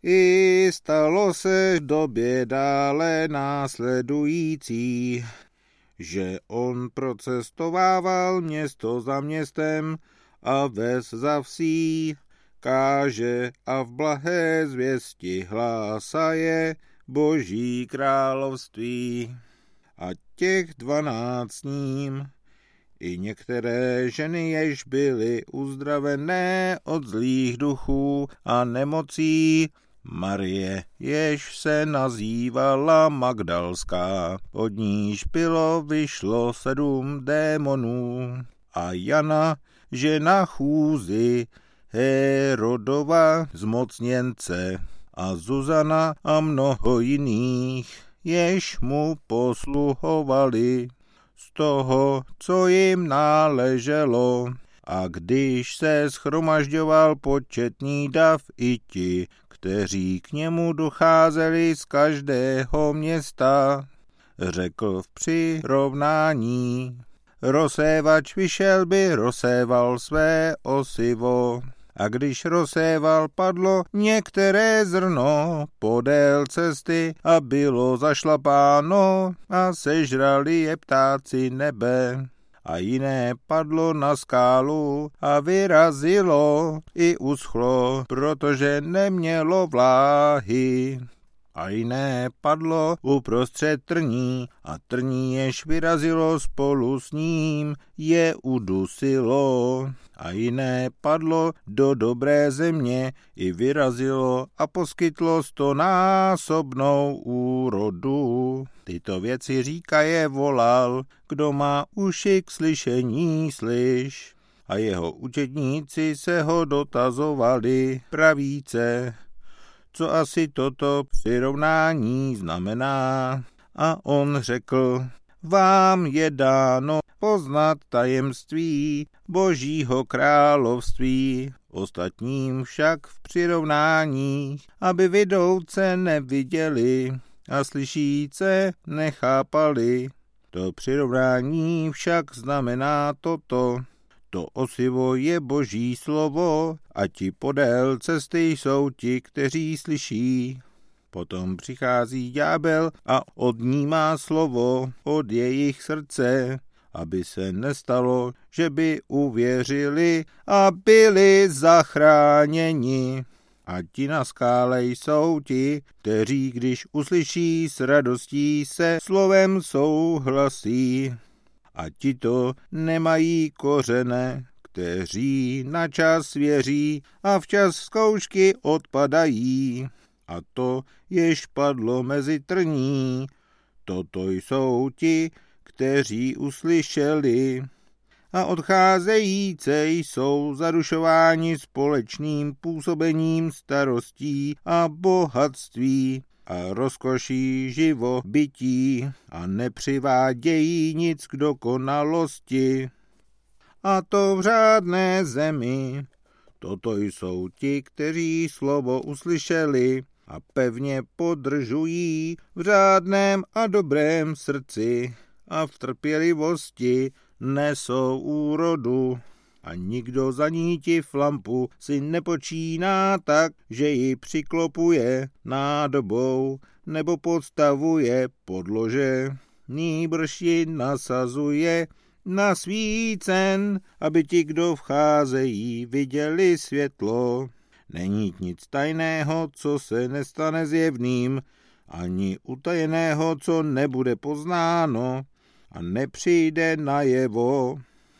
I stalo se v době dále následující, že on procestovával město za městem a ves za vsí, káže a v blahé zvěsti hlásaje Boží království. A těch 12 s ním, i některé ženy, jež byly uzdravené od zlých duchů a nemocí, Marie, jež se nazývala Magdalská, od níž vyšlo 7 démonů, a Jana, žena Chůzy, Herodova zmocněnce, a Zuzana a mnoho jiných, jež mu posluhovali z toho, co jim náleželo. A když se shromažďoval početný dav, i ti, kteří k němu docházeli z každého města, řekl v přirovnání: rozsévač vyšel, by rozséval své osivo. A když rozséval, padlo některé zrno podél cesty a bylo zašlapáno a sežrali je ptáci nebe. A jiné padlo na skálu a vyrazilo i uschlo, protože nemělo vláhy. A jiné padlo uprostřed trní a trní, jež vyrazilo spolu s ním, je udusilo. A jiné padlo do dobré země, i vyrazilo a poskytlo 100násobnou úrodu. Tyto věci říkaje volal, kdo má uši k slyšení, slyš. A jeho učedníci se ho dotazovali pravíce, co asi toto přirovnání znamená. A on řekl: vám je dáno poznat tajemství Božího království, ostatním však v přirovnáních, aby vidouce neviděli a slyšíce nechápali. To přirovnání však znamená toto: to osivo je Boží slovo a ti podél cesty jsou ti, kteří slyší. Potom přichází ďábel a odnímá slovo od jejich srdce, aby se nestalo, že by uvěřili a byli zachráněni. A ti na skále jsou ti, kteří, když uslyší, s radostí se slovem souhlasí. A tito nemají kořene, kteří na čas věří a včas zkoušky odpadají. A to, jež padlo mezi trní, toto jsou ti, kteří uslyšeli a odcházejíce jsou zarušováni společným působením starostí a bohatství a rozkoší živobytí a nepřivádějí nic k dokonalosti. A to v řádné zemi. Toto jsou ti, kteří slovo uslyšeli a pevně podržují v řádném a dobrém srdci a v trpělivosti nesou úrodu. A nikdo zanítiv lampu si nepočíná tak, že ji přiklopuje nádobou nebo podstavuje podlože, nýbrž ji nasazuje na svícen, aby ti, kdo vcházejí, viděli světlo. Není nic tajného, co se nestane zjevným, ani utajeného, co nebude poznáno a nepřijde najevo.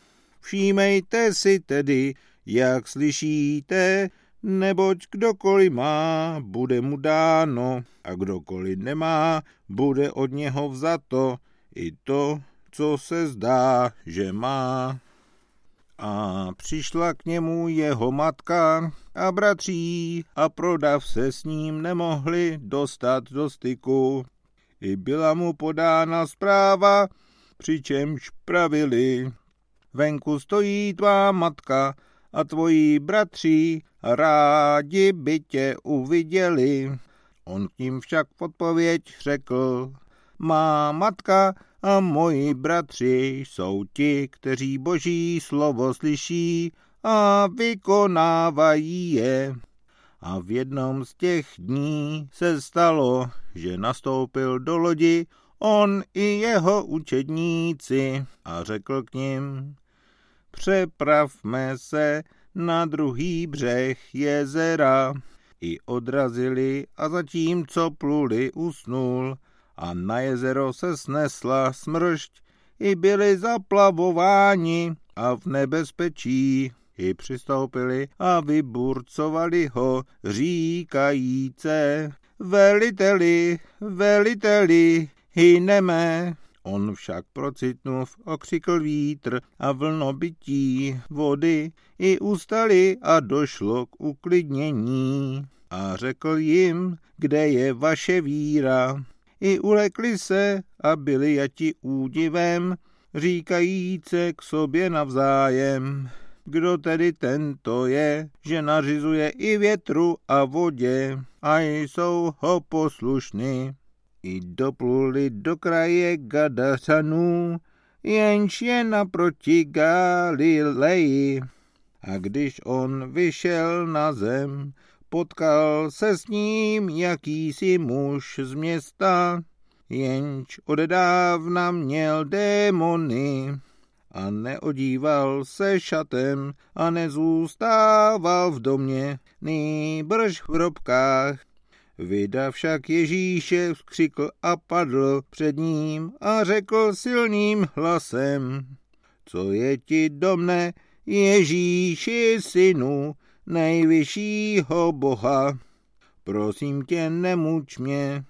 Všímejte si tedy, jak slyšíte, neboť kdokoliv má, bude mu dáno, a kdokoliv nemá, bude od něho vzato i to, co se zdá, že má. A přišla k němu jeho matka a bratří a prodav se s ním nemohli dostat do styku. I byla mu podána zpráva, přičemž pravili: venku stojí tvá matka a tvoji bratři a rádi by tě uviděli. On tím však v odpověď řekl: má matka a moji bratři jsou ti, kteří Boží slovo slyší a vykonávají je. A v jednom z těch dní se stalo, že nastoupil do lodi on i jeho učedníci a řekl k nim: přepravme se na druhý břeh jezera. I odrazili a zatímco pluli, usnul a na jezero se snesla smršť. I byli zaplavováni a v nebezpečí. I přistoupili a vyburcovali ho, říkajíce: veliteli, veliteli, hyneme. On však procitnuv okřikl vítr a vlnobytí vody, i ustali a došlo k uklidnění. A řekl jim: kde je vaše víra? I ulekli se a byli jati údivem, říkajíce k sobě navzájem: kdo tedy tento je, že nařizuje i větru a vodě, a jsou ho poslušní. I dopluli do kraje Gadařanů, jenž je naproti Galileji. A když on vyšel na zem, potkal se s ním jakýsi muž z města, jenž odedávna měl démony. A neodíval se šatem a nezůstával v domě, nýbrž v hrobkách. Vida však Ježíše vzkřikl a padl před ním a řekl silným hlasem: co je ti do mne, Ježíši, synu nejvyššího Boha? Prosím tě, nemuč mě.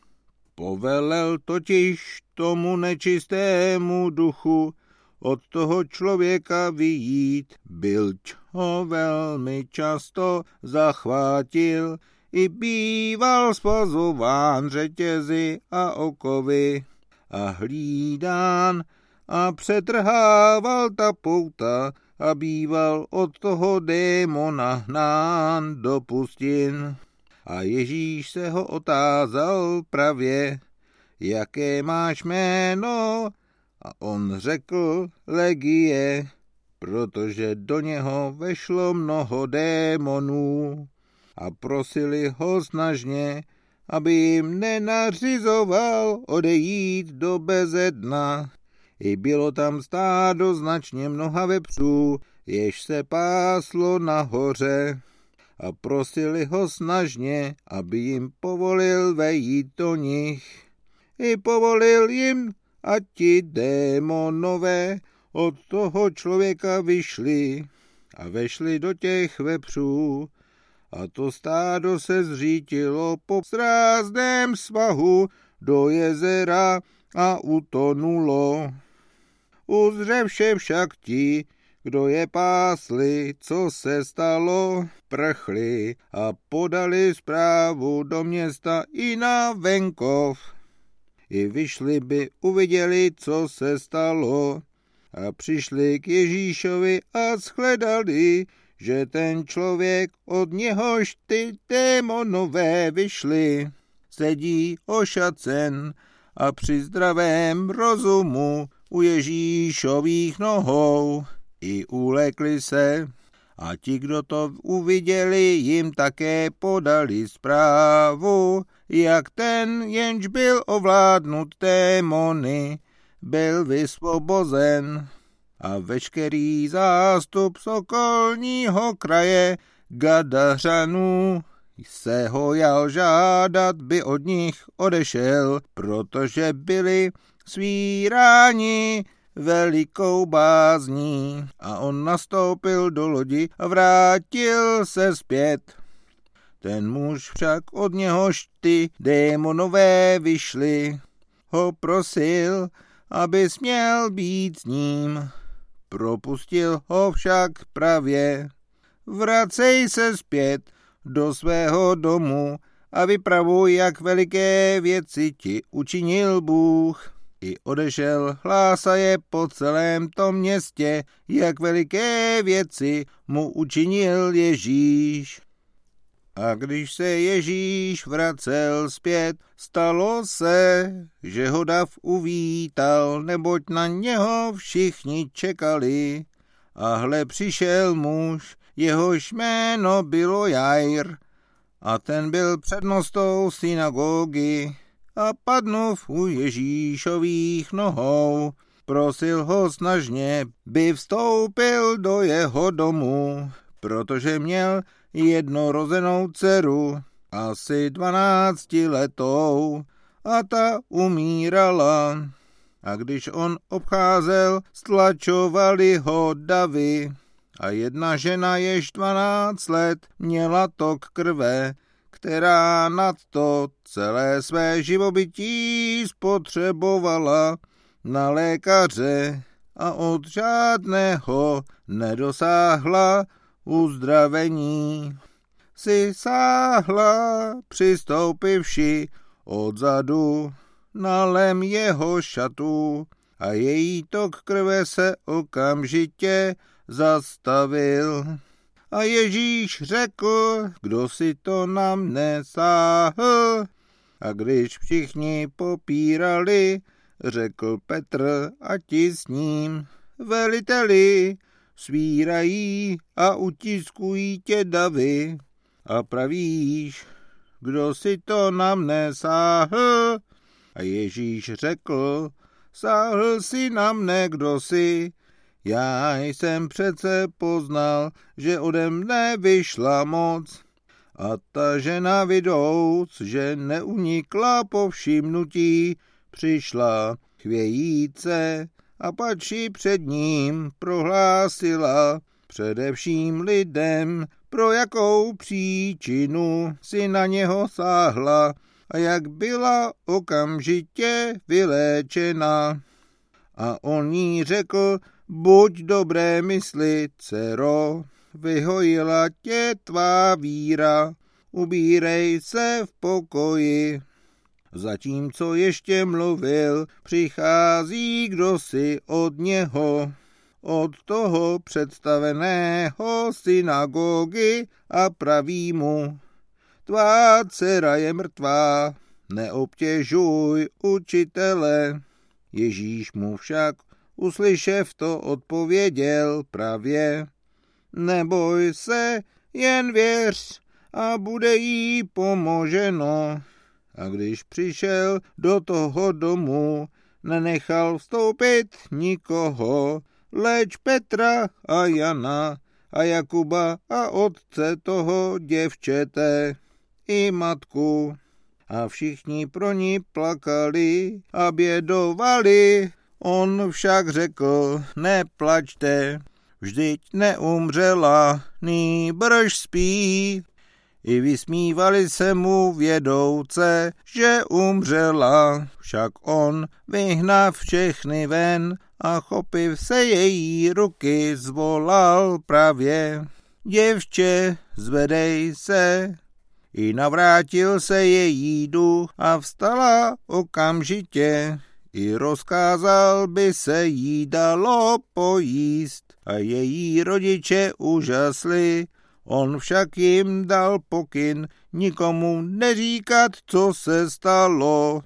Povelel totiž tomu nečistému duchu od toho člověka vyjít, bylč ho velmi často zachvátil, i býval svazován řetězy a okovy a hlídán a přetrhával ta pouta a býval od toho démona hnán do pustin. A Ježíš se ho otázal pravě: jaké máš jméno? A on řekl: Legie, protože do něho vešlo mnoho démonů. A prosili ho snažně, aby jim nenařizoval odejít do bezedna. I bylo tam stádo značně mnoha vepřů, jež se páslo nahoře. A prosili ho snažně, aby jim povolil vejít do nich. I povolil jim, a ti démonové od toho člověka vyšli a vešli do těch vepřů. A to stádo se zřítilo po srázném svahu do jezera a utonulo. Uzřevše však ti, kdo je pásli, co se stalo, prchli a podali zprávu do města i na venkov. I vyšli by uviděli, co se stalo, a přišli k Ježíšovi a shledali, že ten člověk, od něhož ty démonové vyšli, sedí ošacen a při zdravém rozumu u Ježíšových nohou. I ulekli se, a ti, kdo to uviděli, jim také podali zprávu, jak ten, jenž byl ovládnut démony, byl vysvobozen. A veškerý zástup z okolního kraje Gadařanů se ho jal žádat, by od nich odešel, protože byli svíráni velikou bázní. A on nastoupil do lodi a vrátil se zpět. Ten muž však, od něhož ty démonové vyšli, ho prosil, aby směl být s ním. Propustil ho však pravě: vracej se zpět do svého domu a vypravuj, jak veliké věci ti učinil Bůh. I odešel, hlásaje po celém tom městě, jak veliké věci mu učinil Ježíš. A když se Ježíš vracel zpět, stalo se, že ho dav uvítal, neboť na něho všichni čekali. A hle, přišel muž, jehož jméno bylo Jair, a ten byl přednostou synagogy a padnuv u Ježíšových nohou, prosil ho snažně, by vstoupil do jeho domu, protože měl jednorozenou dceru, asi 12letou, a ta umírala. A když on obcházel, stlačovali ho davy. A jedna žena, jež 12 let měla tok krve, která nadto celé své živobytí spotřebovala na lékaře a od žádného nedosáhla uzdravení, si sáhla, přistoupivši odzadu na lem jeho šatů, a její tok krve se okamžitě zastavil. A Ježíš řekl, kdo si to na mne sáhl? A když všichni popírali, řekl Petr a ti s ním, veliteli, svírají a utiskují tě davy. A pravíš, kdo si to na mne sáhl? A Ježíš řekl, sáhl si na mne, kdo si? Já jsem přece poznal, že ode mne vyšla moc. A ta žena vidouc, že neunikla povšimnutí, přišla chvějíce a padši před ním prohlásila především lidem, pro jakou příčinu si na něho sáhla a jak byla okamžitě vyléčena. A on jí řekl, buď dobré mysli, dcero, vyhojila tě tvá víra, ubírej se v pokoji. Zatímco ještě mluvil, přichází kdosi od něho, od toho představeného synagogy, a praví mu, tvá dcera je mrtvá, neobtěžuj učitele. Ježíš mu však uslyšev to odpověděl pravě, neboj se, jen věř a bude jí pomoženo. A když přišel do toho domu, nenechal vstoupit nikoho, leč Petra a Jana a Jakuba a otce toho děvčete i matku. A všichni pro ní plakali a bědovali. On však řekl, neplačte, vždyť neumřela, nýbrž spí. I vysmívali se mu vědouce, že umřela, však on vyhnav všechny ven a chopiv se její ruky zvolal pravě, děvče, zvedej se. I navrátil se její duch a vstala okamžitě. I rozkázal, by se jí dalo pojíst. A její rodiče úžasli, on však jim dal pokyn nikomu neříkat, co se stalo.